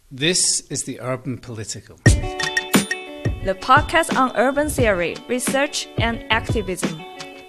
This is the Urban Political, the podcast on urban theory, research, and activism.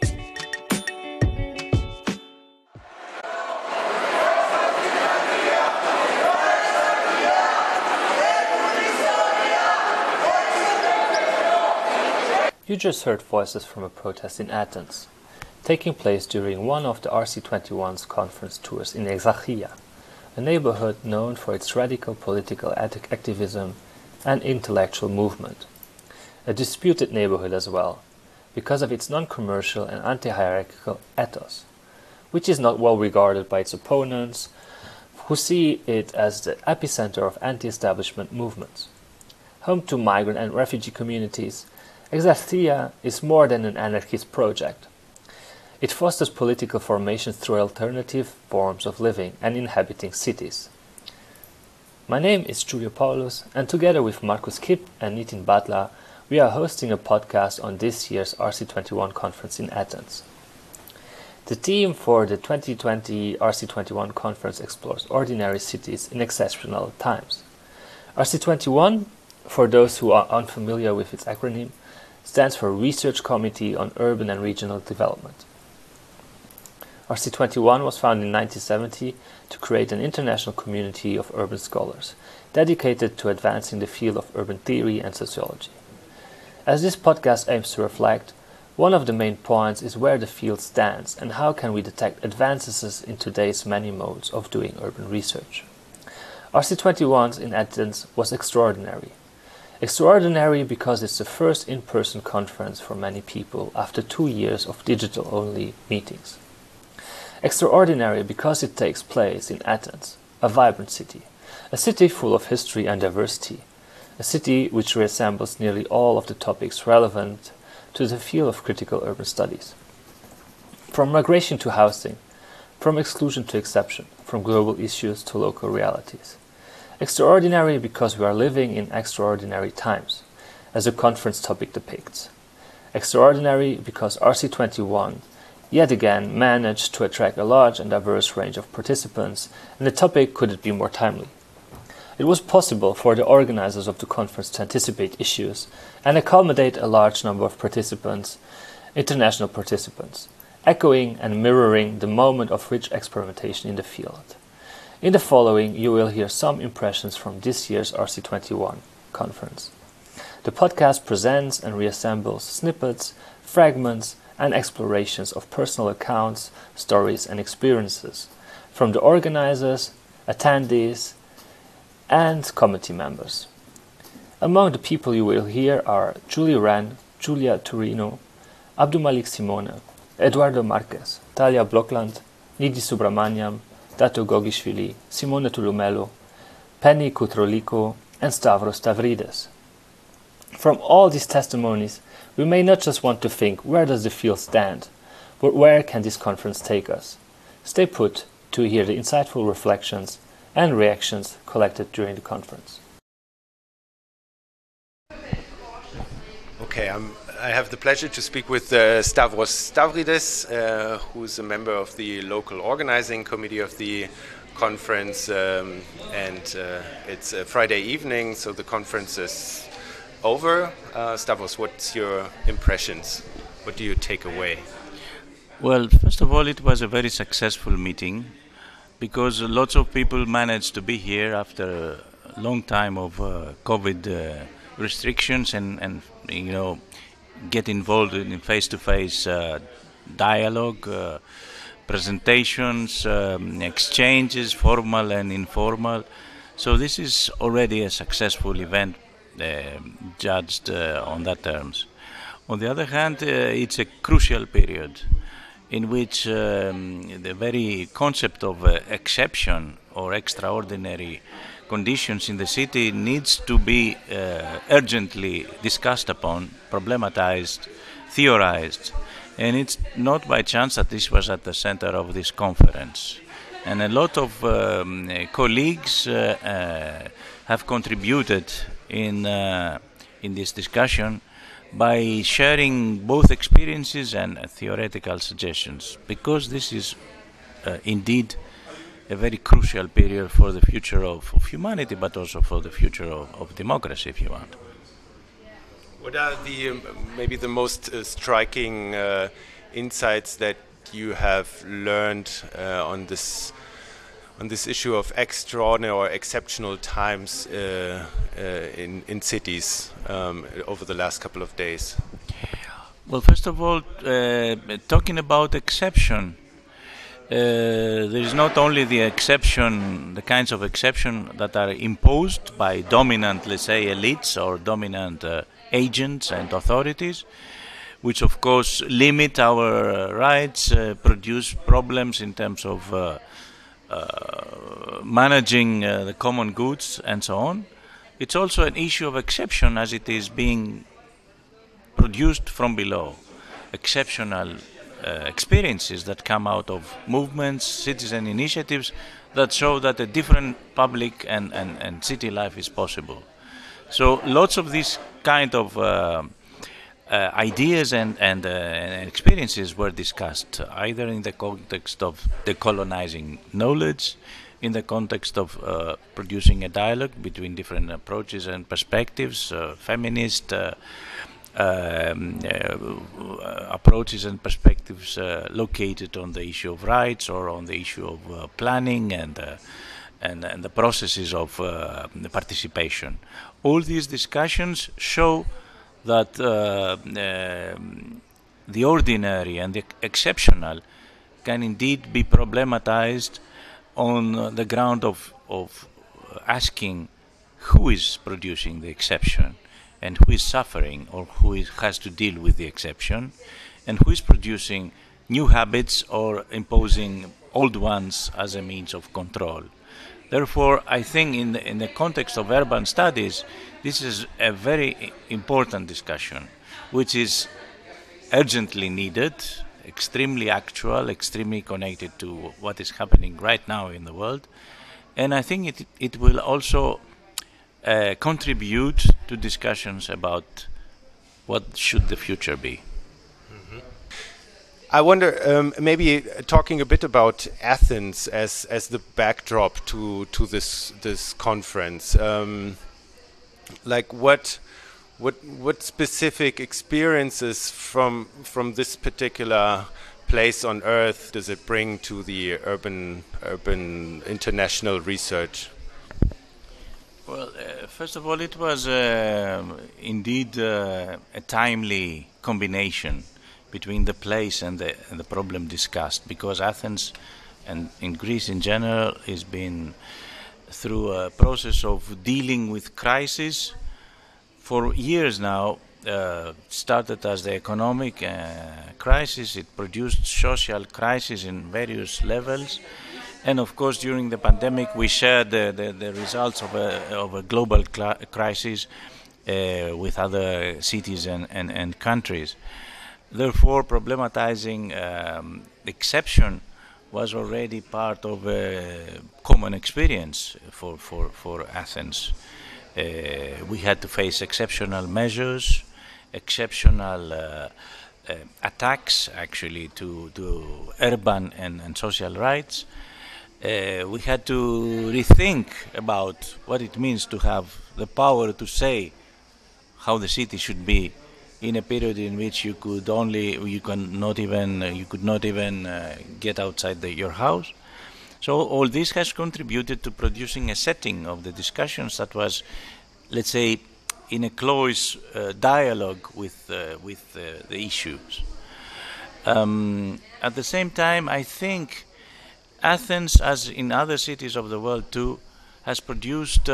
You just heard voices from a protest in Athens, taking place during one of the RC21's conference tours in Exarchia, a neighborhood known for its radical political activism and intellectual movement. A disputed neighborhood as well, because of its non-commercial and anti-hierarchical ethos, which is not well regarded by its opponents, who see it as the epicenter of anti-establishment movements. Home to migrant and refugee communities, Exarchia is more than an anarchist project. It fosters political formation through alternative forms of living and inhabiting cities. My name is Giulio Paulus, and together with Markus Kipp and Nitin Batla, we are hosting a podcast on this year's RC21 conference in Athens. The theme for the 2020 RC21 conference explores ordinary cities in exceptional times. RC21, for those who are unfamiliar with its acronym, stands for Research Committee on Urban and Regional Development. RC21 was founded in 1970 to create an international community of urban scholars dedicated to advancing the field of urban theory and sociology. As this podcast aims to reflect, one of the main points is where the field stands and how can we detect advances in today's many modes of doing urban research. RC21 in Athens was extraordinary. Extraordinary because it's the first in-person conference for many people after 2 years of digital-only meetings. Extraordinary because it takes place in Athens, a vibrant city, a city full of history and diversity, a city which reassembles nearly all of the topics relevant to the field of critical urban studies. From migration to housing, from exclusion to exception, from global issues to local realities. Extraordinary because we are living in extraordinary times, as the conference topic depicts. Extraordinary because RC21 yet again managed to attract a large and diverse range of participants, and the topic couldn't be more timely. It was possible for the organizers of the conference to anticipate issues and accommodate a large number of participants, international participants, echoing and mirroring the moment of rich experimentation in the field. In the following, you will hear some impressions from this year's RC21 conference. The podcast presents and reassembles snippets, fragments, and explorations of personal accounts, stories, and experiences from the organizers, attendees, and committee members. Among the people you will hear are Julie Wren, Julia Turino, Abdulmalik Simone, Eduardo Marquez, Talia Blokland, Nidhi Subramaniam, Dato Gogishvili, Simone Touloumelo, Penny Koutroliko, and Stavros Stavridis. From all these testimonies, we may not just want to think where does the field stand, but where can this conference take us? Stay put to hear the insightful reflections and reactions collected during the conference. Okay, I have the pleasure to speak with Stavros Stavridis, who's a member of the local organizing committee of the conference, and it's a Friday evening, so the conference is over. Stavros, what's your impressions? What do you take away? Well, first of all, it was a very successful meeting because lots of people managed to be here after a long time of COVID restrictions and get involved in face-to-face dialogue, presentations, exchanges, formal and informal. So this is already a successful event judged on that terms. On the other hand, it's a crucial period in which the very concept of exception or extraordinary conditions in the city needs to be urgently discussed upon, problematized, theorized, and it's not by chance that this was at the center of this conference. And a lot of colleagues have contributed in this discussion by sharing both experiences and theoretical suggestions, because this is indeed a very crucial period for the future of humanity, but also for the future of democracy, if you want. What are maybe the most striking insights that you have learned on this issue of extraordinary or exceptional times in cities over the last couple of days? Well, first of all, talking about exception, there is not only the kinds of exception that are imposed by dominant, let's say, elites or dominant agents and authorities, which of course limit our rights, produce problems in terms of managing the common goods and so on. It's also an issue of exception as it is being produced from below. Exceptional experiences that come out of movements, citizen initiatives that show that a different public and city life is possible. So lots of these kind of ideas and experiences were discussed, either in the context of decolonizing knowledge, in the context of producing a dialogue between different approaches and perspectives, feminist approaches and perspectives located on the issue of rights or on the issue of planning and the processes of the participation. All these discussions show that the ordinary and the exceptional can indeed be problematized on the ground of asking who is producing the exception and who is suffering or has to deal with the exception, and who is producing new habits or imposing old ones as a means of control. Therefore, I think in the context of urban studies, this is a very important discussion, which is urgently needed, extremely actual, extremely connected to what is happening right now in the world. And I think it will also contribute to discussions about what should the future be. Mm-hmm. I wonder, maybe talking a bit about Athens as the backdrop to this conference. Like what specific experiences from this particular place on Earth does it bring to the urban international research? Well, first of all, it was indeed a timely combination between the place and the problem discussed, because Athens and in Greece in general has been through a process of dealing with crisis for years now. Started as the economic crisis, it produced social crisis in various levels, and of course during the pandemic we shared the results of a global crisis with other cities and countries. Therefore, problematizing exception was already part of a common experience for Athens. We had to face exceptional measures, exceptional attacks actually to urban and social rights. We had to rethink about what it means to have the power to say how the city should be in a period in which you could not even get outside your house. So all this has contributed to producing a setting of the discussions that was, let's say, in a close dialogue with the issues. At the same time, I think Athens, as in other cities of the world too, has produced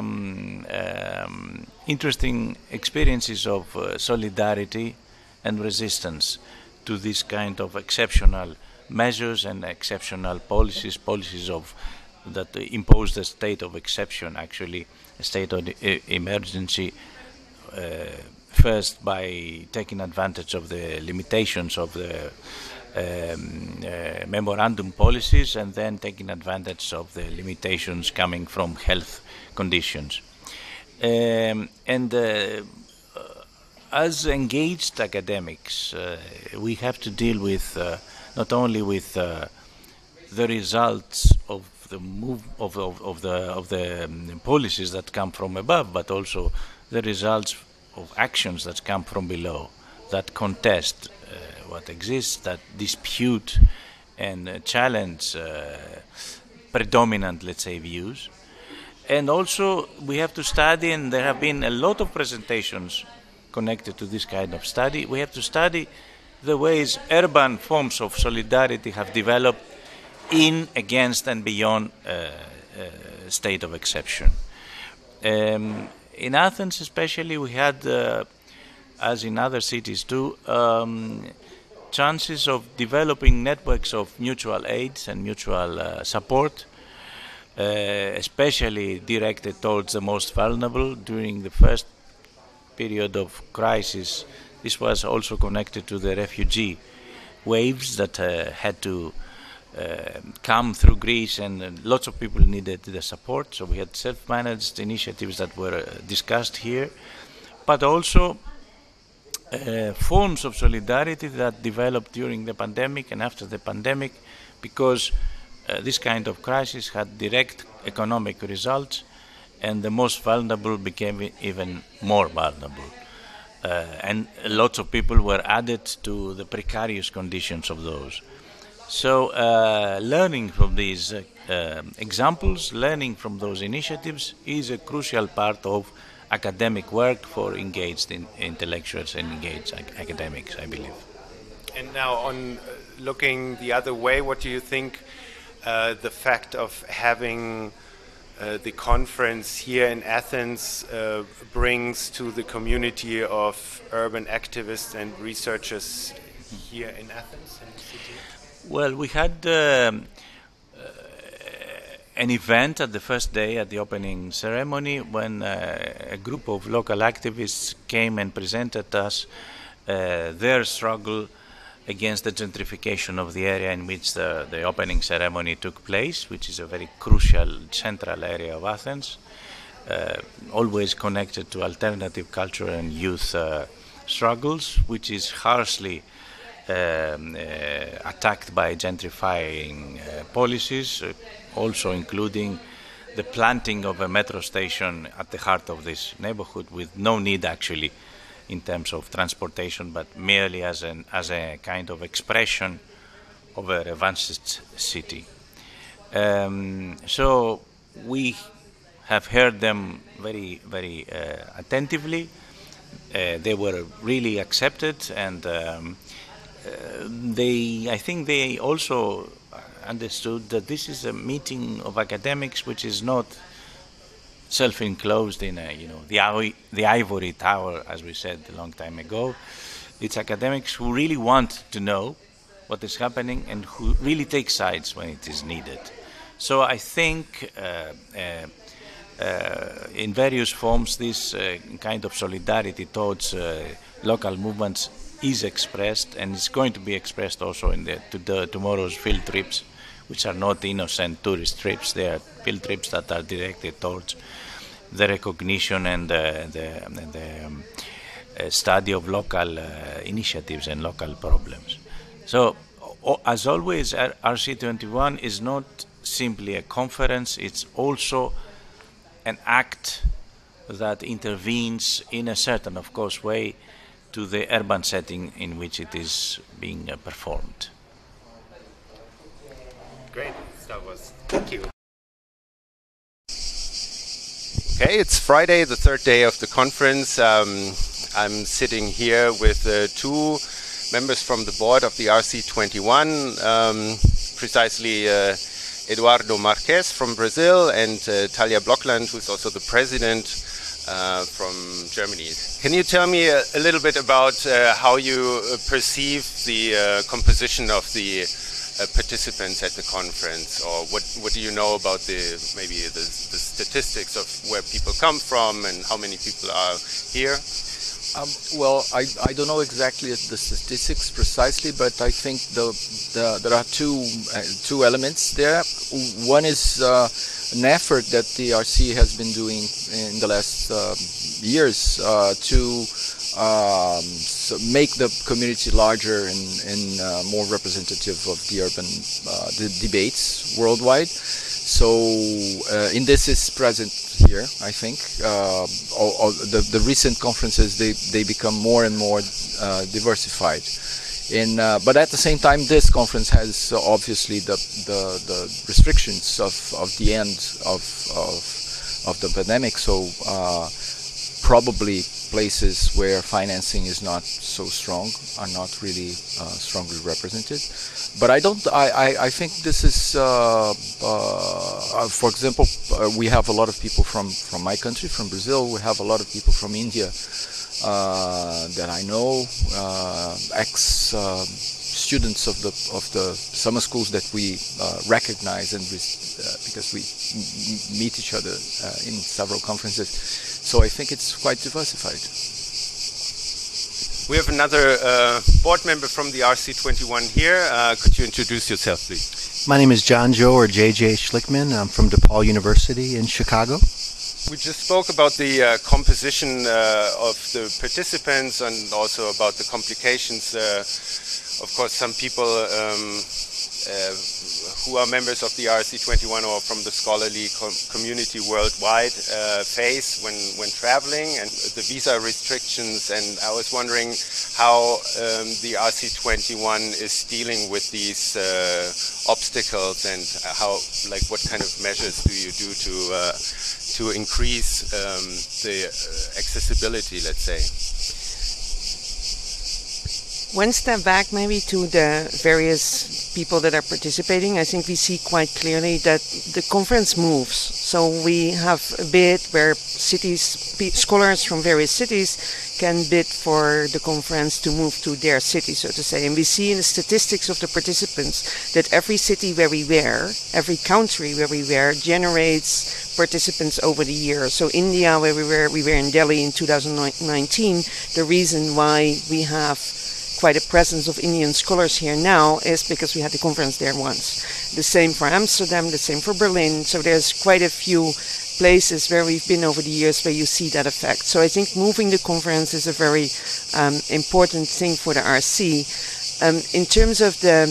interesting experiences of solidarity and resistance to this kind of exceptional measures and exceptional policies that impose the state of exception, actually a state of emergency, first by taking advantage of the limitations of the memorandum policies, and then taking advantage of the limitations coming from health conditions. As engaged academics, we have to deal with not only with the results of the policies that come from above, but also the results of actions that come from below, that contest what exists, that dispute and challenge predominant, let's say, views. And also we have to study, and there have been a lot of presentations connected to this kind of study. We have to study the ways urban forms of solidarity have developed in, against, and beyond state of exception. In Athens especially, we had, as in other cities too, chances of developing networks of mutual aids and mutual support, especially directed towards the most vulnerable during the first period of crisis. This was also connected to the refugee waves that had to come through Greece, and lots of people needed the support. So we had self-managed initiatives that were discussed here, but also forms of solidarity that developed during the pandemic and after the pandemic, because this kind of crisis had direct economic results, and the most vulnerable became even more vulnerable. And lots of people were added to the precarious conditions of those. So learning from these examples, learning from those initiatives is a crucial part of academic work for engaged intellectuals and engaged academics, I believe. And now on looking the other way, what do you think the fact of having the conference here in Athens brings to the community of urban activists and researchers here in Athens, in the city? Well, we had an event at the first day at the opening ceremony when a group of local activists came and presented us their struggle against the gentrification of the area in which the opening ceremony took place, which is a very crucial central area of Athens, always connected to alternative culture and youth struggles, which is harshly attacked by gentrifying policies, also including the planting of a metro station at the heart of this neighborhood with no need actually in terms of transportation, but merely as a kind of expression of a revanched city. So we have heard them very, very attentively. They were really accepted, and I think they also understood that this is a meeting of academics which is not self-enclosed in the ivory tower, as we said a long time ago. It's academics who really want to know what is happening and who really take sides when it is needed. So I think in various forms this kind of solidarity towards local movements is expressed, and it's going to be expressed also in tomorrow's field trips, which are not innocent tourist trips. They are field trips that are directed towards the recognition and the study of local initiatives and local problems. So, as always, RC21 is not simply a conference, it's also an act that intervenes in a certain, of course, way to the urban setting in which it is being performed. Great, Stavros. Thank you. Okay, it's Friday, the third day of the conference. I'm sitting here with two members from the board of the RC21, precisely Eduardo Marques from Brazil and Talia Blokland, who's also the president from Germany. Can you tell me a little bit about how you perceive the composition of the participants at the conference, or what do you know about the statistics of where people come from and how many people are here? Well, I don't know exactly the statistics precisely, but I think there are two elements there. One is an effort that the RC has been doing in the last years to make the community larger and more representative of the urban debates worldwide. So Indices is present here, I think. All the recent conferences, they become more and more diversified. But at the same time, this conference has obviously the restrictions of the end of the pandemic. So probably places where financing is not so strong are not really strongly represented. But I think this is, for example, we have a lot of people from my country, from Brazil. We have a lot of people from India that I know, ex-students of the summer schools that we recognize, and because we meet each other in several conferences. So I think it's quite diversified. We have another board member from the RC21 here. Could you introduce yourself, please? My name is John Joe, or JJ Schlickman. I'm from DePaul University in Chicago. We just spoke about the composition of the participants and also about the complications. Of course, some people who are members of the RC21 or from the scholarly community worldwide face when traveling, and the visa restrictions. And I was wondering how the RC21 is dealing with these obstacles, and what kind of measures do you do to increase the accessibility, let's say. One step back maybe to the various people that are participating. I think we see quite clearly that the conference moves. So we have a bid where scholars from various cities can bid for the conference to move to their city, so to say. And we see in the statistics of the participants that every city where we were, every country where we were, generates participants over the years. So India, where we were in Delhi in 2019. The reason why we have quite a presence of Indian scholars here now is because we had the conference there once. The same for Amsterdam, the same for Berlin. So there's quite a few places where we've been over the years where you see that effect. So I think moving the conference is a very important thing for the RC. In terms of the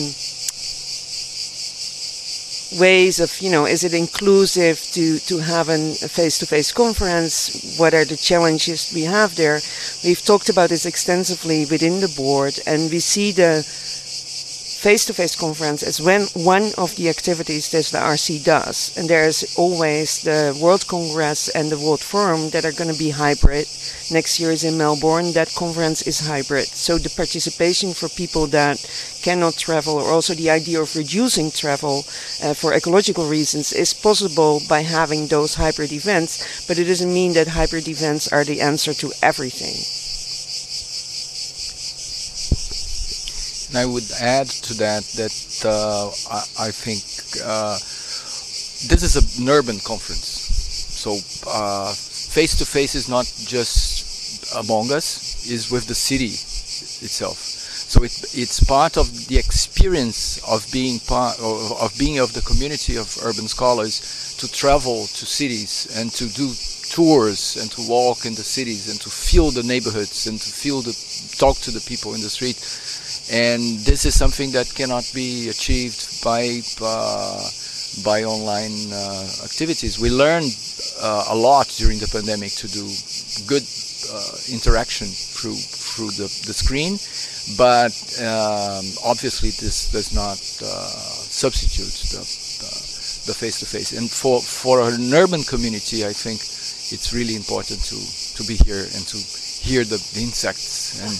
ways of, is it inclusive to have a face-to-face conference? What are the challenges we have there? We've talked about this extensively within the board, and we see the face-to-face conference as one of the activities that the RC does. And there's always the World Congress and the World Forum that are going to be hybrid. Next year is in Melbourne. That conference is hybrid. So the participation for people that cannot travel, or also the idea of reducing travel for ecological reasons, is possible by having those hybrid events. But it doesn't mean that hybrid events are the answer to everything. And I would add to that I think this is an urban conference. So face-to-face is not just among us, is with the city itself. So it's part of the experience of being of the community of urban scholars, to travel to cities and to do tours and to walk in the cities and to feel the neighborhoods and to talk to the people in the street. And this is something that cannot be achieved by online activities. We learned a lot during the pandemic to do good interaction through the screen, but obviously this does not substitute the face-to-face. And for an urban community, I think it's really important to be here and to hear the insects and.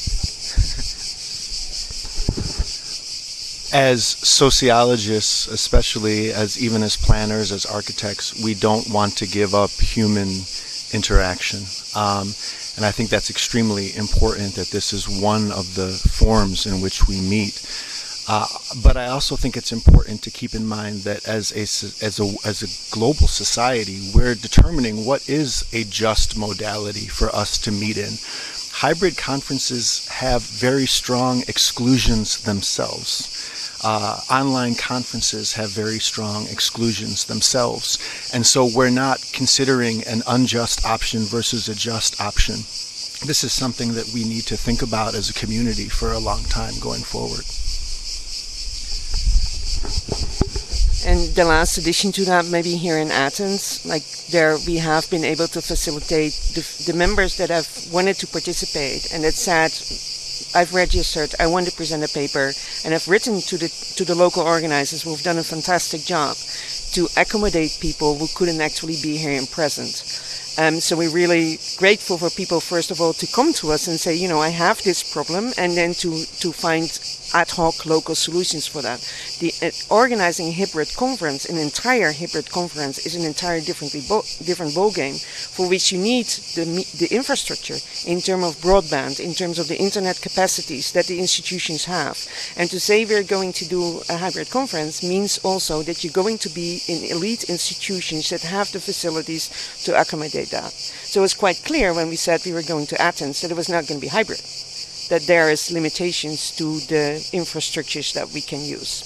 As sociologists, especially even as planners, as architects, we don't want to give up human interaction. And I think that's extremely important, that this is one of the forms in which we meet. But I also think it's important to keep in mind that as a global society, we're determining what is a just modality for us to meet in. Hybrid conferences have very strong exclusions themselves. Online conferences have very strong exclusions themselves. And so we're not considering an unjust option versus a just option. This is something that we need to think about as a community for a long time going forward. And the last addition to that, maybe here in Athens, like there we have been able to facilitate the members that have wanted to participate and that said, I've registered, I want to present a paper, and I've written to the local organizers who've done a fantastic job to accommodate people who couldn't actually be here in present. So we're really grateful for people, first of all, to come to us and say, you know, I have this problem, and then to find ad hoc local solutions for that. Organizing a hybrid conference, an entire hybrid conference, is an entirely different ballgame, for which you need the infrastructure in terms of broadband, in terms of the internet capacities that the institutions have. And to say we're going to do a hybrid conference means also that you're going to be in elite institutions that have the facilities to accommodate that. So it's quite clear when we said we were going to Athens that it was not going to be hybrid, that there is limitations to the infrastructures that we can use.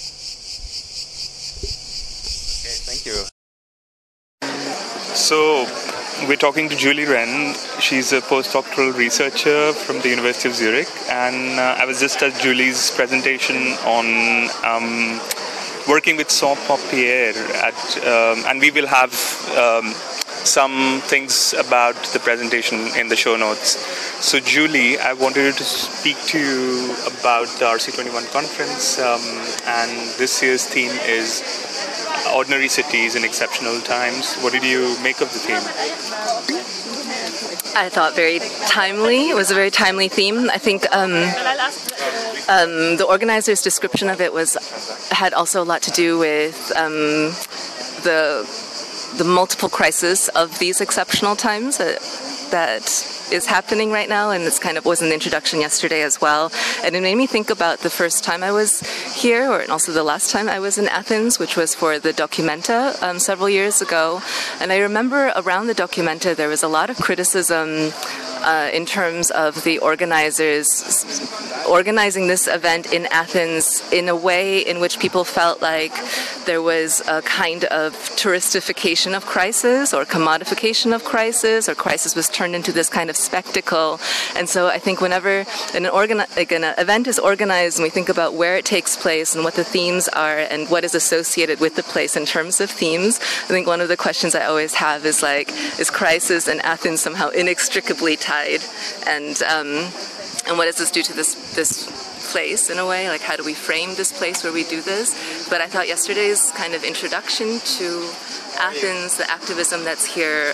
Okay, thank you. So we're talking to Julie Wren. She's a postdoctoral researcher from the University of Zurich, and I was just at Julie's presentation on working with Sans-Papiers and we will have some things about the presentation in the show notes. So Julie, I wanted to speak to you about the RC21 conference, and this year's theme is Ordinary Cities in Exceptional Times. What did you make of the theme? I thought very timely. It was a very timely theme. I think the organizer's description of it had also a lot to do with the multiple crises of these exceptional times that is happening right now, and this kind of was an introduction yesterday as well. And it made me think about the first time I was here, and also the last time I was in Athens, which was for the Documenta several years ago. And I remember around the Documenta there was a lot of criticism in terms of the organizers organizing this event in Athens in a way in which people felt like there was a kind of touristification of crisis or commodification of crisis, or crisis was turned into this kind of spectacle. And so I think whenever an event is organized and we think about where it takes place and what the themes are and what is associated with the place in terms of themes, I think one of the questions I always have is like, is crisis and Athens somehow inextricably tied? And what does this do to this place in a way? Like, how do we frame this place where we do this? But I thought yesterday's kind of introduction to Athens, the activism that's here,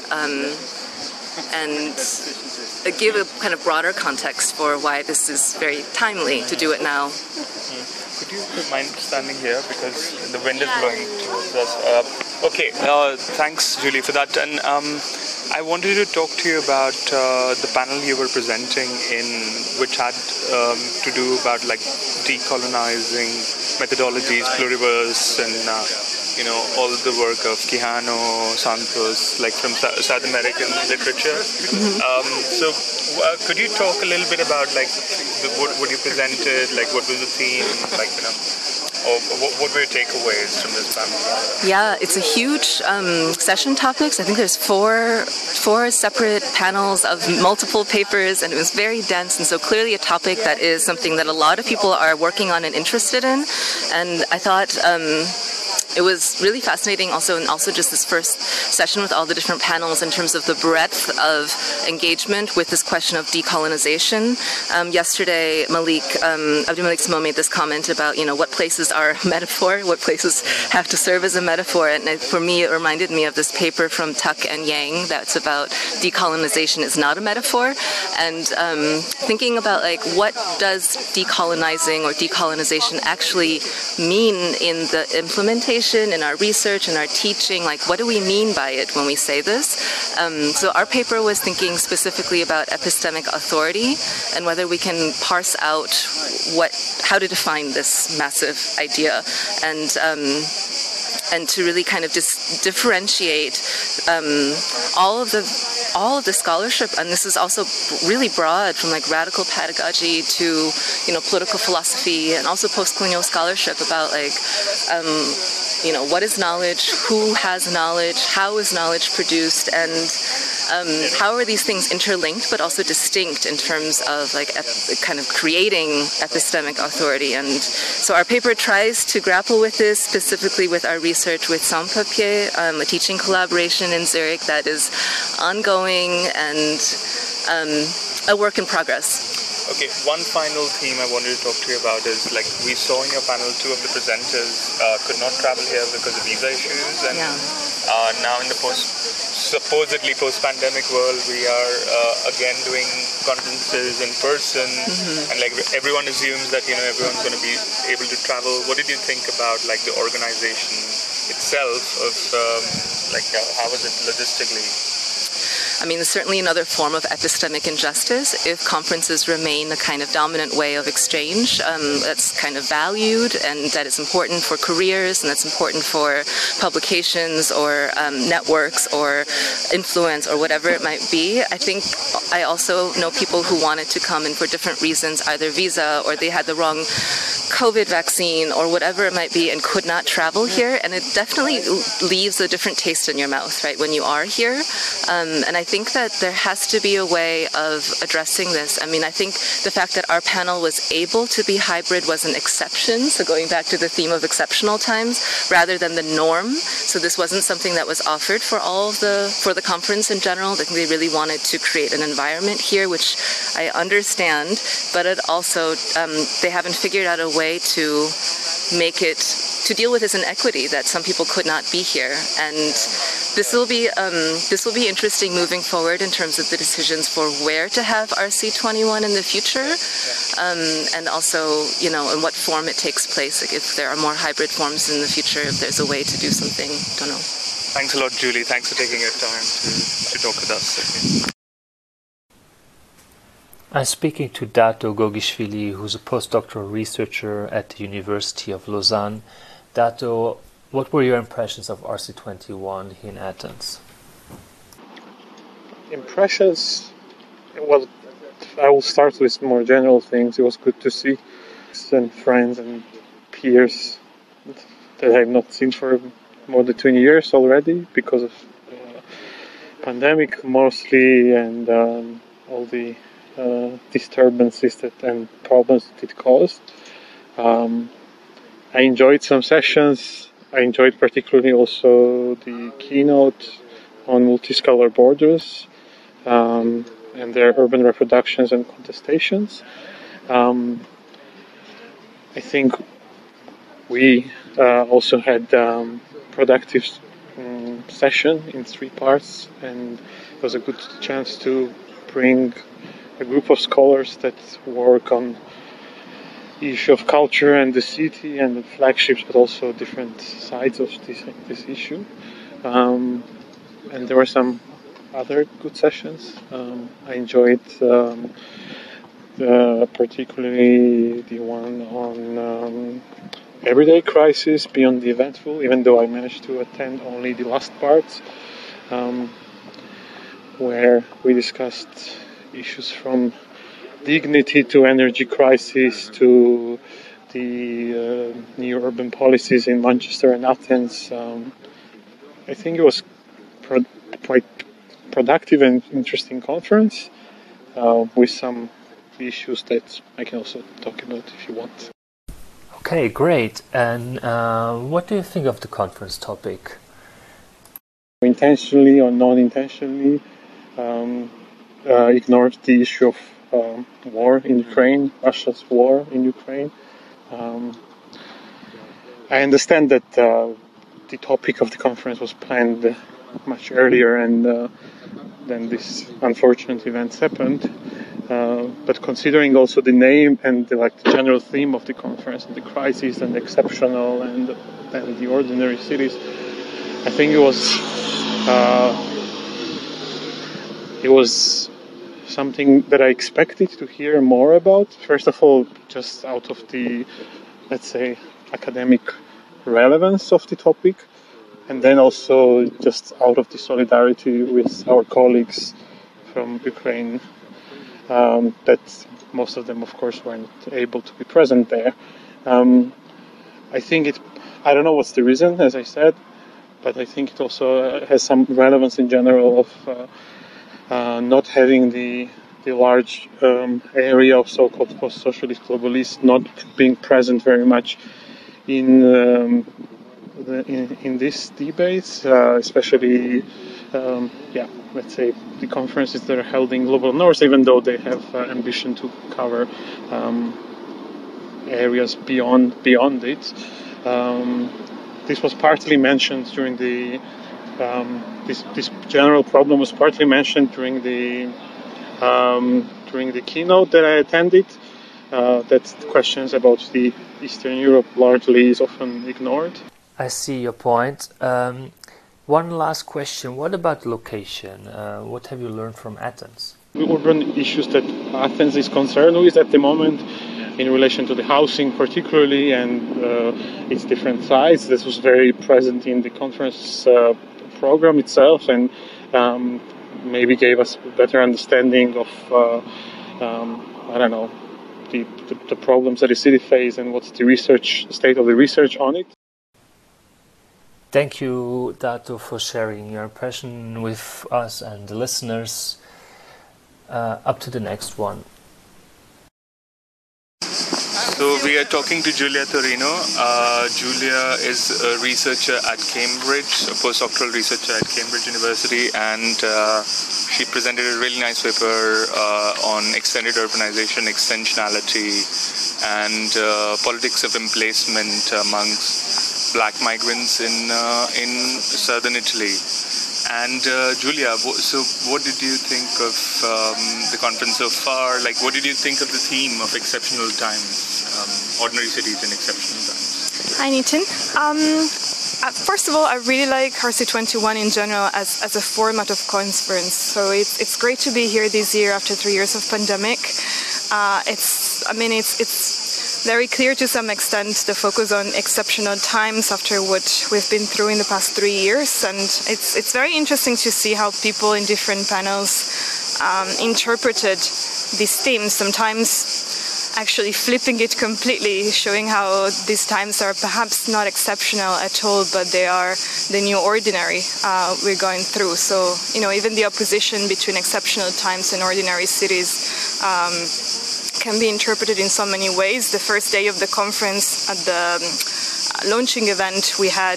and give a kind of broader context for why this is very timely to do it now. Could you mind standing here because the wind is blowing towards us? Okay, thanks Julie for that. And I wanted to talk to you about the panel you were presenting in, which had to do about like decolonizing methodologies, pluriverse, and all the work of Quijano, Santos, like from South American literature. So could you talk a little bit about like what you presented, like what was the theme, like or what were your takeaways from this panel? Yeah, it's a huge session topics. I think there's four separate panels of multiple papers, and it was very dense, and so clearly a topic that is something that a lot of people are working on and interested in. And I thought it was really fascinating also, and also just this first session with all the different panels in terms of the breadth of engagement with this question of decolonization. Yesterday, Abdulmalik Samo made this comment about, what places are a metaphor, what places have to serve as a metaphor. And for me, it reminded me of this paper from Tuck and Yang that's about decolonization is not a metaphor. And thinking about like, what does decolonizing or decolonization actually mean in the implementation, in our research, in our teaching, like what do we mean by it when we say this? So our paper was thinking specifically about epistemic authority and whether we can parse out how to define this massive idea, and to really kind of just differentiate all of the scholarship, and this is also really broad, from like radical pedagogy to political philosophy and also post-colonial scholarship about like what is knowledge, who has knowledge, how is knowledge produced, and how are these things interlinked but also distinct in terms of like kind of creating epistemic authority? And so our paper tries to grapple with this, specifically with our research with Sans Papier, a teaching collaboration in Zurich that is ongoing and a work in progress. Okay, one final theme I wanted to talk to you about is, like, we saw in your panel, two of the presenters could not travel here because of visa issues, and now in the supposedly post-pandemic world, we are again doing conferences in person, and like everyone assumes that everyone's going to be able to travel. What did you think about like the organization itself of how was it logistically? I mean, it's certainly another form of epistemic injustice. If conferences remain a kind of dominant way of exchange, that's kind of valued and that is important for careers and that's important for publications or networks or influence or whatever it might be. I think I also know people who wanted to come in for different reasons, either visa or they had the wrong COVID vaccine or whatever it might be and could not travel here. And it definitely leaves a different taste in your mouth, right, when you are here. And I think that there has to be a way of addressing this. I mean, I think the fact that our panel was able to be hybrid was an exception, so going back to the theme of exceptional times, rather than the norm. So this wasn't something that was offered for the conference in general. I think they really wanted to create an environment here, which I understand, but it also, they haven't figured out a way to make it, to deal with this inequity that some people could not be here. And this will be interesting moving forward in terms of the decisions for where to have RC21 in the future, and also, in what form it takes place. Like if there are more hybrid forms in the future, if there's a way to do something, don't know. Thanks a lot, Julie. Thanks for taking your time to talk with us. I'm speaking to Dato Gogishvili, who's a postdoctoral researcher at the University of Lausanne. Dato, what were your impressions of RC21 here in Athens? Impressions? Well, I will start with more general things. It was good to see some friends and peers that I have not seen for more than 20 years already because of pandemic mostly and all the disturbances and problems that it caused. I enjoyed some sessions. I enjoyed particularly also the keynote on multiscalar borders and their urban reproductions and contestations. I think we also had productive session in 3 parts, and it was a good chance to bring a group of scholars that work on the issue of culture and the city and the flagships, but also different sides of this issue. And there were some other good sessions. I enjoyed particularly the one on everyday crisis beyond the eventful, even though I managed to attend only the last part, where we discussed issues from dignity to energy crisis to the new urban policies in Manchester and Athens. I think it was quite productive and interesting conference with some issues that I can also talk about if you want. Okay, great. And what do you think of the conference topic? Intentionally or non-intentionally, ignored the issue of war in Ukraine, Russia's war in Ukraine. I understand that the topic of the conference was planned much earlier and then this unfortunate events happened. But considering also the name and the general theme of the conference, and the crisis and the exceptional and the ordinary cities, I think it was something that I expected to hear more about. First of all, just out of the, let's say, academic relevance of the topic, and then also just out of the solidarity with our colleagues from Ukraine, that most of them, of course, weren't able to be present there. I think I don't know what's the reason, as I said, but I think it also has some relevance in general of not having the large area of so-called post-socialist globalists not being present very much in these debates, especially let's say the conferences that are held in global north, even though they have ambition to cover areas beyond it. This was partly mentioned during the this general problem was partly mentioned during the keynote that I attended. That questions about the Eastern Europe largely is often ignored. I see your point. One last question. What about location? What have you learned from Athens? The urban issues that Athens is concerned with at the moment in relation to the housing particularly and its different sides. This was very present in the conference program itself and maybe gave us a better understanding of, the problems that the city faces and what's the state of the research on it. Thank you, Dato, for sharing your impression with us and the listeners. Up to the next one. So we are talking to Giulia Torino. Giulia is a researcher at Cambridge, a postdoctoral researcher at Cambridge University, and she presented a really nice paper on extended urbanization, extensionality, and politics of emplacement amongst black migrants in southern Italy. And Giulia, so what did you think of the conference so far? Like, what did you think of the theme of exceptional times, ordinary cities in exceptional times? Hi, Nitin. First of all, I really like RC21 in general as a format of conference. So it's great to be here this year after 3 years of pandemic. It's very clear to some extent the focus on exceptional times after what we've been through in the past 3 years, and it's very interesting to see how people in different panels interpreted these themes, sometimes actually flipping it completely, showing how these times are perhaps not exceptional at all, but they are the new ordinary we're going through. So, even the opposition between exceptional times and ordinary cities can be interpreted in so many ways. The first day of the conference, at the launching event, we had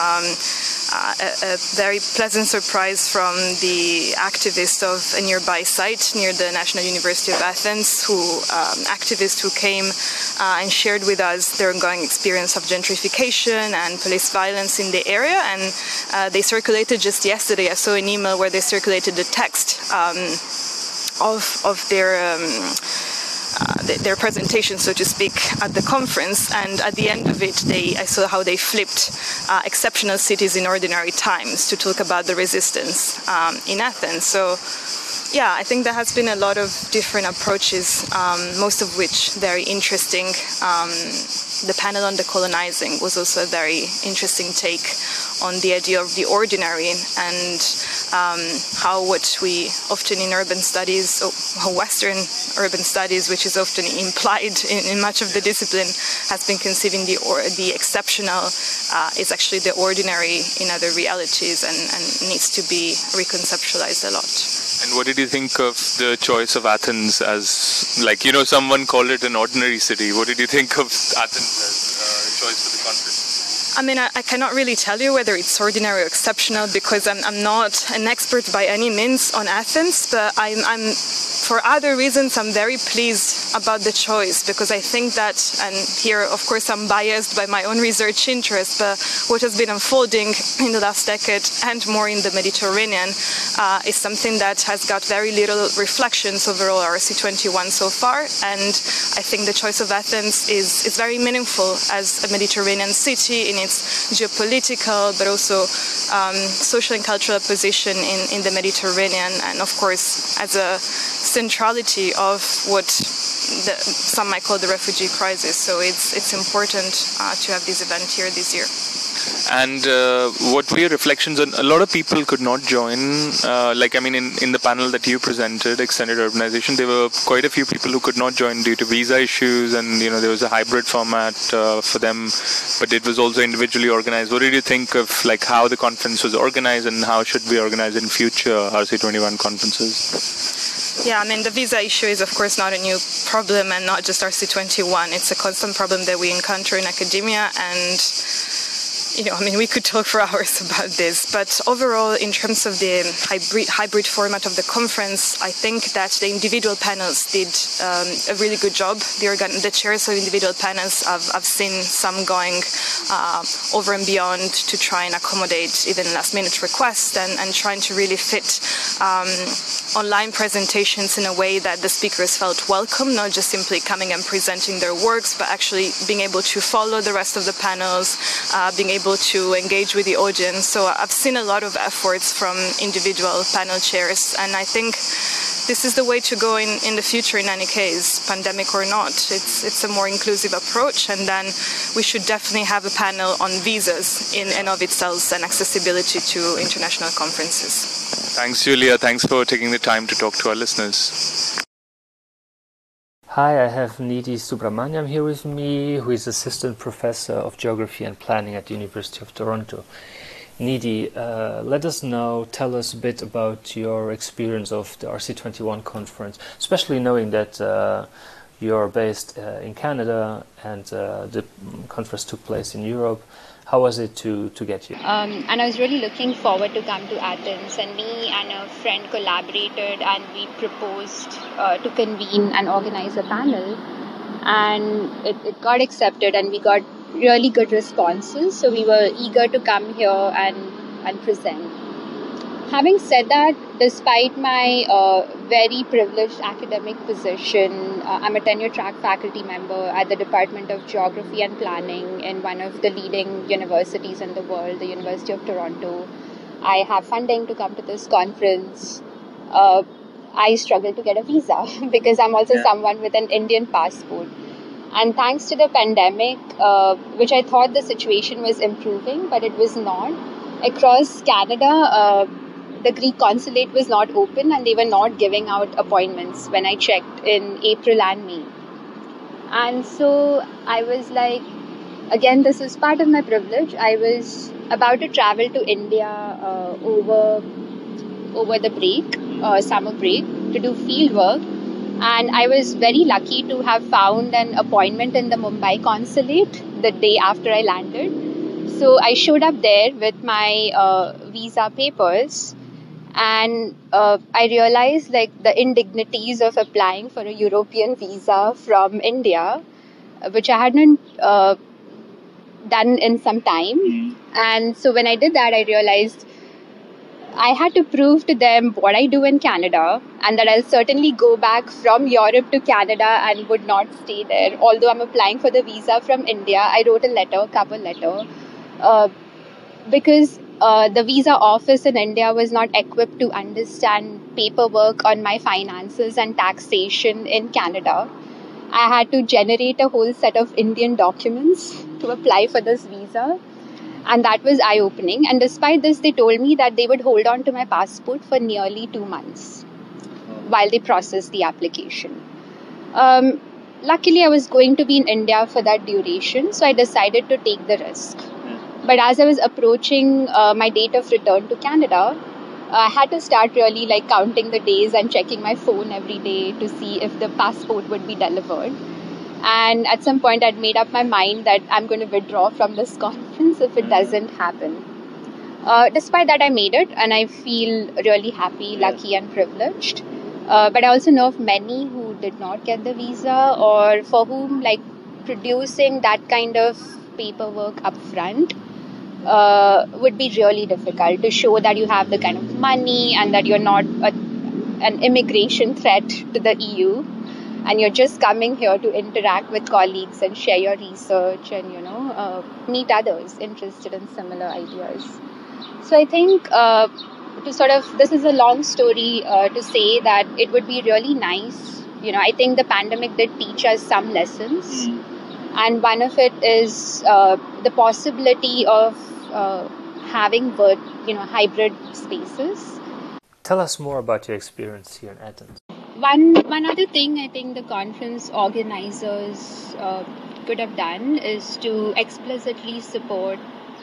a very pleasant surprise from the activist of a nearby site near the National University of Athens, activists who came and shared with us their ongoing experience of gentrification and police violence in the area. And they circulated just yesterday. I saw an email where they circulated the text of their presentation, so to speak, at the conference, and at the end of it, I saw how they flipped exceptional cities in ordinary times to talk about the resistance in Athens. So, yeah, I think there has been a lot of different approaches, most of which very interesting. The panel on decolonizing was also a very interesting take on the idea of the ordinary and how what we often in urban studies, or Western urban studies, which is often implied in much of the discipline, has been conceiving the exceptional is actually the ordinary in other realities and needs to be reconceptualized a lot. And what did you think of the choice of Athens as, someone called it an ordinary city? What did you think of Athens as a choice for the conference? I cannot really tell you whether it's ordinary or exceptional because I'm not an expert by any means on Athens, but I'm for other reasons, I'm very pleased about the choice because I think that, and here, of course, I'm biased by my own research interest, but what has been unfolding in the last decade and more in the Mediterranean is something that has got very little reflections overall RC21 so far, and I think the choice of Athens is very meaningful as a Mediterranean city in its geopolitical, but also social and cultural position in the Mediterranean, and of course, as a centrality of what some might call the refugee crisis. So it's important to have this event here this year. And what were your reflections on? A lot of people could not join. In the panel that you presented, Extended Urbanization, there were quite a few people who could not join due to visa issues, and there was a hybrid format for them, but it was also individually organized. What did you think of how the conference was organized, and how should we organize in future RC21 conferences? Yeah, the visa issue is, of course, not a new problem, and not just RC21. It's a constant problem that we encounter in academia, and we could talk for hours about this. But overall, in terms of the hybrid format of the conference, I think that the individual panels did a really good job. The chairs of individual panels, I've seen some going over and beyond to try and accommodate even last-minute requests, and trying to really fit online presentations in a way that the speakers felt welcome, not just simply coming and presenting their works, but actually being able to follow the rest of the panels, being able to engage with the audience. So I've seen a lot of efforts from individual panel chairs, and I think this is the way to go in the future in any case, pandemic or not. It's a more inclusive approach, and then we should definitely have a panel on visas in and of itself and accessibility to international conferences. Thanks, Julia. Thanks for taking the time to talk to our listeners. Hi, I have Nidhi Subramaniam here with me, who is Assistant Professor of Geography and Planning at the University of Toronto. Nidhi, let us know, tell us a bit about your experience of the RC21 conference, especially knowing that you're based in Canada and the conference took place in Europe. How was it to get here? And I was really looking forward to come to Athens, and me and a friend collaborated, and we proposed to convene and organize a panel, and it got accepted, and we got really good responses, so we were eager to come here and present. Having said that, despite my very privileged academic position, I'm a tenure-track faculty member at the Department of Geography and Planning in one of the leading universities in the world, the University of Toronto. I have funding to come to this conference. I struggle to get a visa because I'm also someone with an Indian passport. And thanks to the pandemic, which I thought the situation was improving, but it was not. Across Canada, the Greek consulate was not open, and they were not giving out appointments when I checked in April and May. And so I was like, again, this is part of my privilege. I was about to travel to India over the break, summer break, to do field work. And I was very lucky to have found an appointment in the Mumbai consulate the day after I landed. So I showed up there with my visa papers. And I realized the indignities of applying for a European visa from India, which I hadn't done in some time. And so when I did that, I realized I had to prove to them what I do in Canada, and that I'll certainly go back from Europe to Canada and would not stay there. Although I'm applying for the visa from India, I wrote a cover letter, because the visa office in India was not equipped to understand paperwork on my finances and taxation in Canada. I had to generate a whole set of Indian documents to apply for this visa. And that was eye-opening. And despite this, they told me that they would hold on to my passport for nearly 2 months while they processed the application. Luckily, I was going to be in India for that duration, so I decided to take the risk. But as I was approaching my date of return to Canada, I had to start really counting the days and checking my phone every day to see if the passport would be delivered. And at some point, I'd made up my mind that I'm going to withdraw from this conference if it doesn't happen. Despite that, I made it, and I feel really happy, lucky, and privileged. But I also know of many who did not get the visa, or for whom producing that kind of paperwork upfront would be really difficult, to show that you have the kind of money and that you're not an immigration threat to the EU. And you're just coming here to interact with colleagues and share your research and, meet others interested in similar ideas. So I think this is a long story to say that it would be really nice. I think the pandemic did teach us some lessons. And one of it is the possibility of having hybrid spaces. Tell us more about your experience here in Athens. One other thing I think the conference organizers could have done is to explicitly support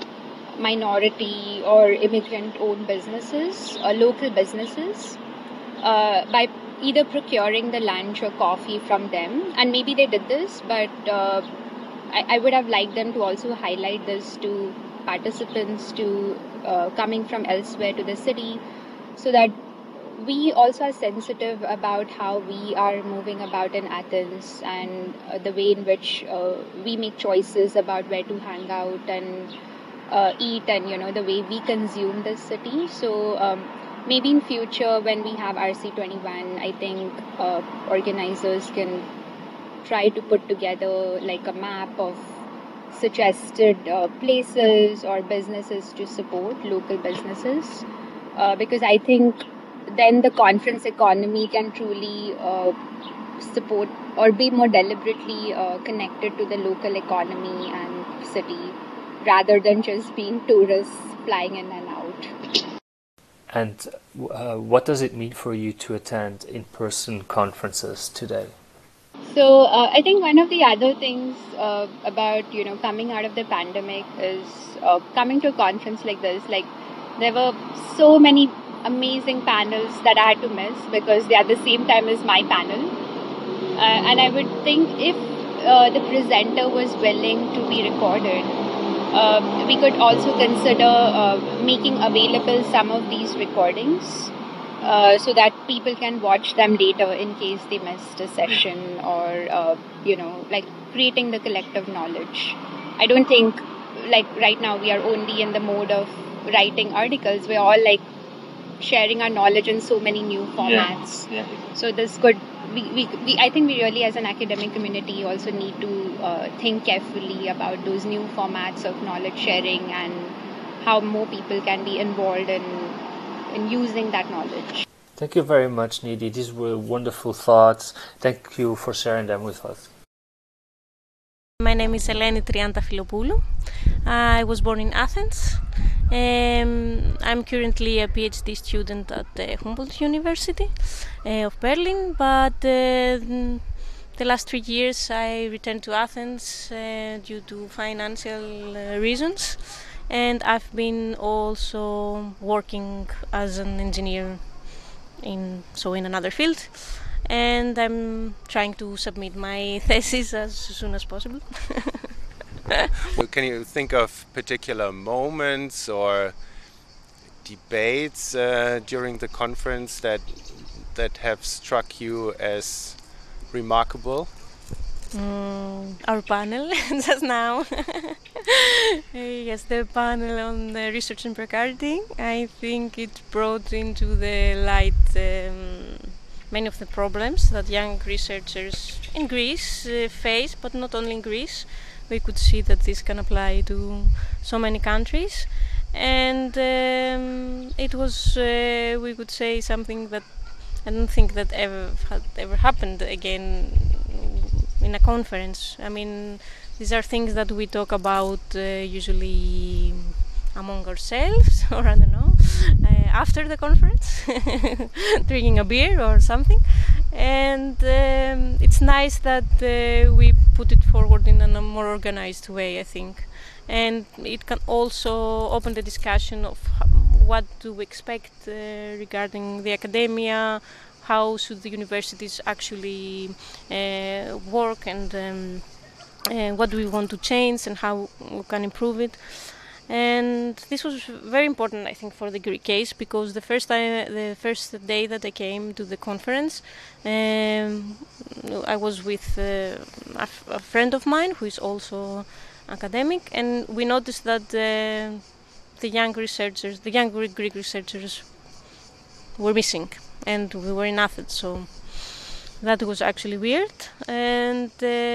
minority or immigrant-owned businesses or local businesses by either procuring the lunch or coffee from them. And maybe they did this, but I would have liked them to also highlight this to participants coming from elsewhere to the city, so that we also are sensitive about how we are moving about in Athens and the way in which we make choices about where to hang out and eat, and the way we consume this city. So maybe in future when we have RC21, I think organizers can try to put together like a map of suggested places or businesses to support local businesses, because I think then the conference economy can truly support or be more deliberately connected to the local economy and city, rather than just being tourists flying in and out. And what does it mean for you to attend in-person conferences today? So I think one of the other things about coming out of the pandemic is coming to a conference like this. Like, there were so many amazing panels that I had to miss because they are the same time as my panel, and I would think if the presenter was willing to be recorded, we could also consider making available some of these recordings so that people can watch them later in case they missed a session, or like creating the collective knowledge. I don't think like right now we are only in the mode of writing articles. We're all like sharing our knowledge in so many new formats. Yeah. So this could I think we really as an academic community also need to think carefully about those new formats of knowledge sharing and how more people can be involved in using that knowledge. Thank you very much, Nidhi. These were wonderful thoughts. Thank you for sharing them with us. My name is Eleni Triantafilopoulou. I was born in Athens. I'm currently a PhD student at the Humboldt University of Berlin, but the last 3 years I returned to Athens due to financial reasons, and I've been also working as an engineer in another field, and I'm trying to submit my thesis as soon as possible. Can you think of particular moments or debates during the conference that have struck you as remarkable? Our panel just now. Yes, the panel on the research and precarity. I think it brought into the light many of the problems that young researchers in Greece face, but not only in Greece. We could see that this can apply to so many countries, and it was, we could say, something that I don't think that ever happened again in a conference. I mean, these are things that we talk about usually among ourselves, or I don't know, after the conference, drinking a beer or something. And it's nice that we put it forward in a more organized way, I think. And it can also open the discussion of what do we expect regarding the academia, how should the universities actually work, and what do we want to change and how we can improve it. And this was very important, I think, for the Greek case, because the first day that I came to the conference, I was with a friend of mine who is also academic, and we noticed that the young Greek researchers were missing, and we were in Athens, so that was actually weird. And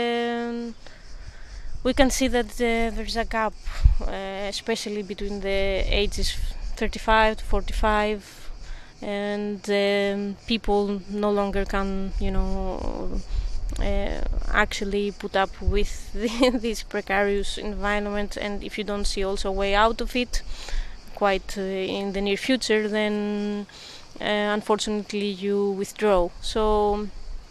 we can see that there's a gap, especially between the ages 35 to 45, and people no longer can, actually put up with this precarious environment, and if you don't see also a way out of it quite in the near future, then unfortunately you withdraw. So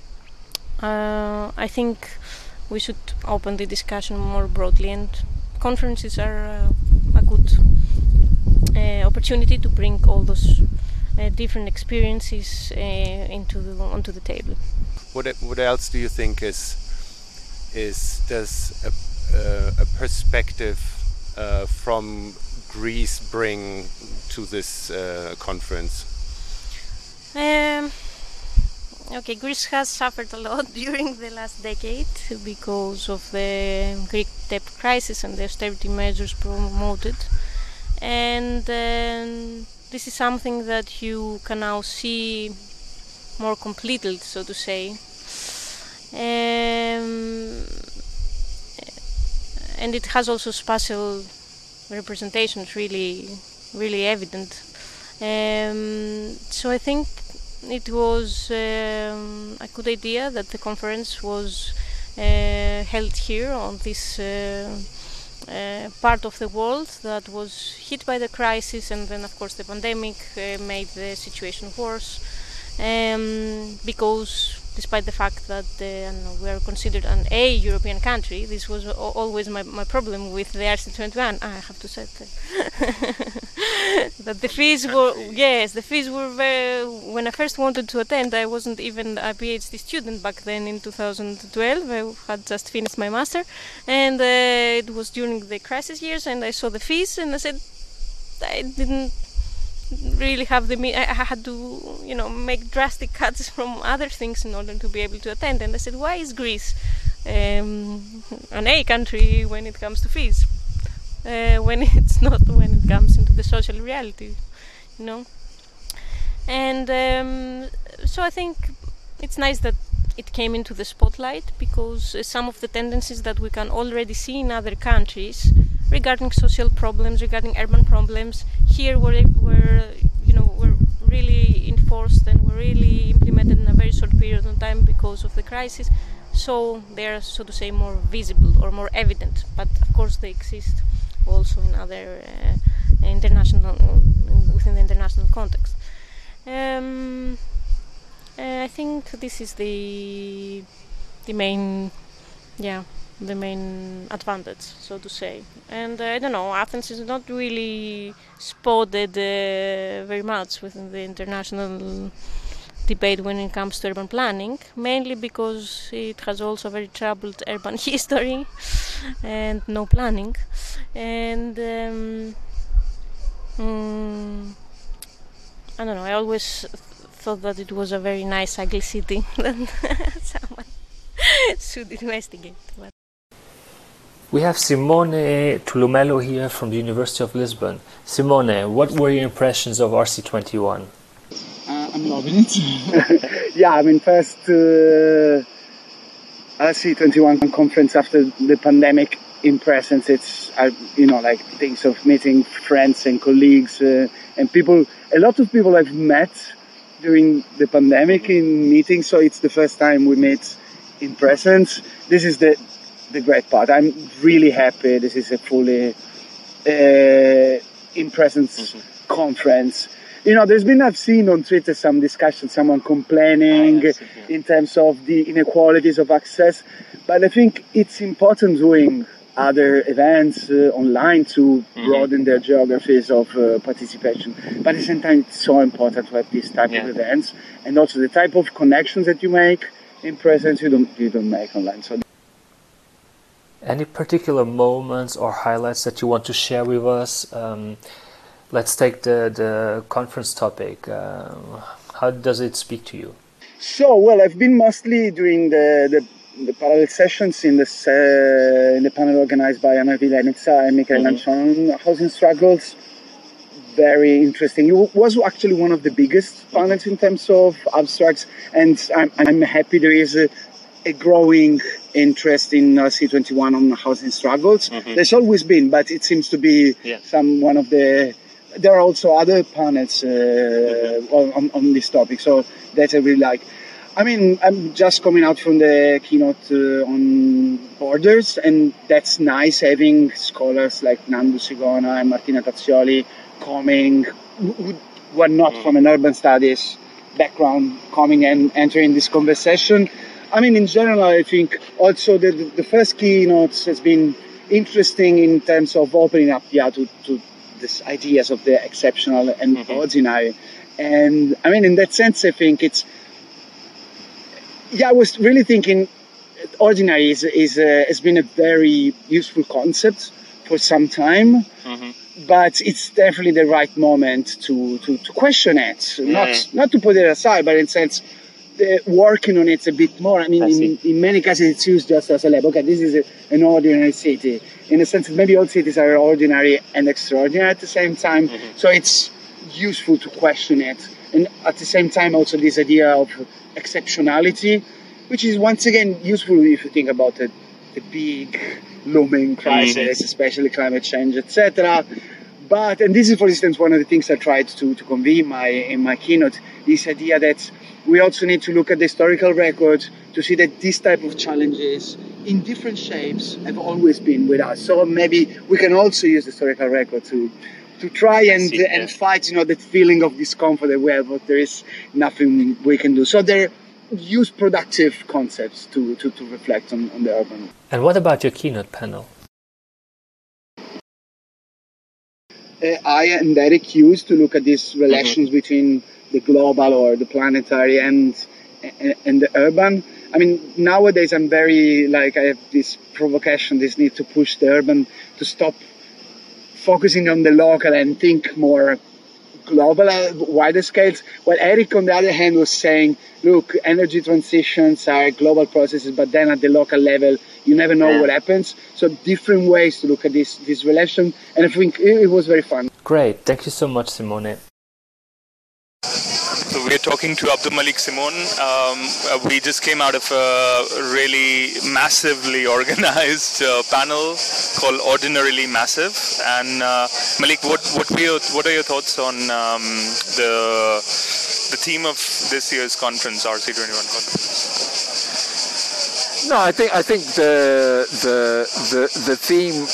I think we should open the discussion more broadly, and conferences are a good opportunity to bring all those different experiences onto the table. What else do you think does a perspective from Greece bring to this conference? Okay, Greece has suffered a lot during the last decade because of the Greek debt crisis and the austerity measures promoted, and this is something that you can now see more completely, so to say, and it has also spatial representations really evident. So I think it was a good idea that the conference was held here on this part of the world that was hit by the crisis, and then of course the pandemic made the situation worse, because despite the fact that we are considered an European country, this was always my problem with the RC21. I have to say that the fees were very, when I first wanted to attend, I wasn't even a PhD student back then in 2012. I had just finished my master, and it was during the crisis years, and I saw the fees, and I said I didn't really have I had to make drastic cuts from other things in order to be able to attend. And I said, why is Greece an A country when it comes to fees, when it's not when it comes into the social reality, and so I think it's nice that it came into the spotlight, because some of the tendencies that we can already see in other countries regarding social problems, regarding urban problems, here were really enforced and were really implemented in a very short period of time because of the crisis. So they are, so to say, more visible or more evident. But of course they exist also in other within the international context. I think this is the main advantage, so to say. And I don't know, Athens is not really spotted very much within the international debate when it comes to urban planning, mainly because it has also a very troubled urban history and no planning. And I don't know, I always thought that it was a very nice, ugly city that someone should investigate. But we have Simone Tulumelo here from the University of Lisbon. Simone, what were your impressions of RC21? I'm loving it. First RC21 conference after the pandemic in presence. It's things of meeting friends and colleagues and people. A lot of people I've met during the pandemic in meetings, so it's the first time we meet in presence. This is the great part. I'm really happy this is a fully in presence conference. I've seen on Twitter some discussion, someone complaining in terms of the inequalities of access, but I think it's important doing other events online to broaden their geographies of participation. But at the same time, it's so important to have this type of events, and also the type of connections that you make in presence you don't make online. So, any particular moments or highlights that you want to share with us? Let's take the conference topic. How does it speak to you? So, I've been mostly doing the parallel sessions in the panel organized by Anna Vilenica and Michael Lanchon, Housing Struggles. Very interesting. It was actually one of the biggest panels in terms of abstracts, and I'm happy there is a growing interest in RC21 on housing struggles. There's always been, but it seems to be one of the. There are also other panels on this topic, so that I really like. I mean, I'm just coming out from the keynote on borders, and that's nice having scholars like Nando Sigona and Martina Tazzioli coming, who are not from an urban studies background, coming and entering this conversation. I mean, in general, I think also the first keynotes has been interesting in terms of opening up to these ideas of the exceptional and ordinary. And I mean, in that sense, I think it's, I was really thinking ordinary has been a very useful concept for some time, but it's definitely the right moment to question it, not to put it aside, but in a sense, working on it a bit more. I mean, in many cases, it's used just as a label. Okay, this is an ordinary city. In a sense that maybe all cities are ordinary and extraordinary at the same time. So it's useful to question it. And at the same time, also this idea of exceptionality, which is once again useful if you think about the big looming crisis, especially climate change, etc. But, and this is, for instance, one of the things I tried to convey in my keynote, this idea that we also need to look at the historical record to see that this type of challenges in different shapes have always been with us. So maybe we can also use the historical record to try and fight, that feeling of discomfort that we have, but there is nothing we can do. So they're use productive concepts to reflect on the urban. And what about your keynote panel? I and Eric used to look at these relations between the global or the planetary and the urban. I mean, nowadays I'm very, I have this provocation, this need to push the urban to stop focusing on the local and think more global, wider scales. While Eric, on the other hand, was saying, look, energy transitions are global processes, but then at the local level, you never know what happens. So different ways to look at this relation. And I think it was very fun. Great. Thank you so much, Simone. So we're talking to Abdulmalik Simon. We just came out of a really massively organized panel called Ordinarily Massive. And Malik, what are your thoughts on the theme of this year's conference, RC21 conference? No, I think the theme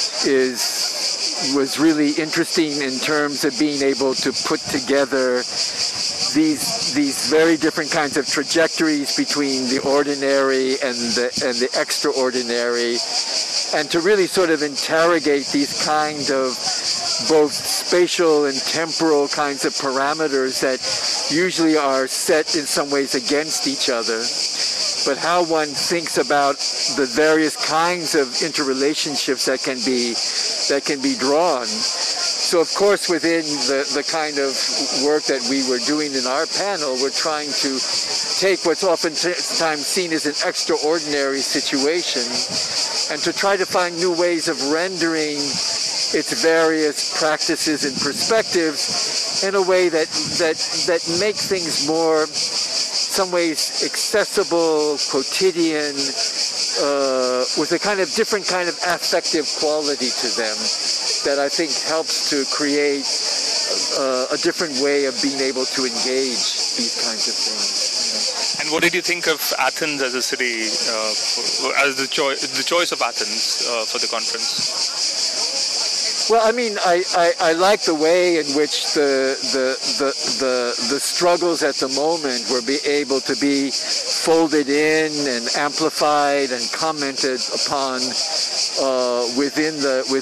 was really interesting in terms of being able to put together these very different kinds of trajectories between the ordinary and the extraordinary, and to really sort of interrogate these kind of both spatial and temporal kinds of parameters that usually are set in some ways against each other, but how one thinks about the various kinds of interrelationships that can be drawn. So of course, within the kind of work that we were doing in our panel, we're trying to take what's oftentimes seen as an extraordinary situation and to try to find new ways of rendering its various practices and perspectives in a way that make things more, some ways, accessible, quotidian, with a kind of different kind of affective quality to them that I think helps to create a different way of being able to engage these kinds of things. And what did you think of Athens as a city, as the choice of Athens for the conference? Well, I mean, I like the way in which the struggles at the moment were able to be folded in and amplified and commented upon within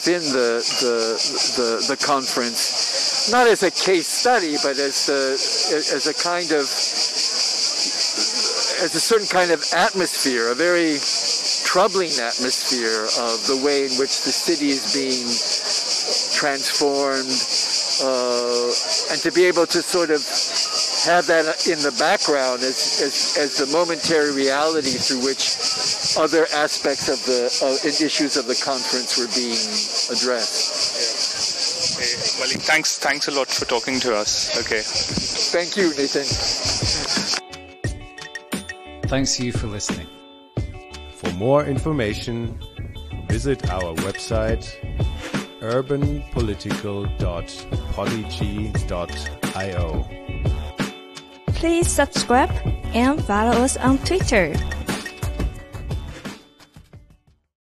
the conference, not as a case study, but as a kind of, as a certain kind of atmosphere, a very troubling atmosphere of the way in which the city is being transformed, and to be able to sort of have that in the background as the momentary reality through which other aspects of the issues of the conference were being addressed. Well, thanks a lot for talking to us. Okay. Thank you, Nathan. Thanks to you for listening. For more information, visit our website urbanpolitical.podigy.io. Please subscribe and follow us on Twitter.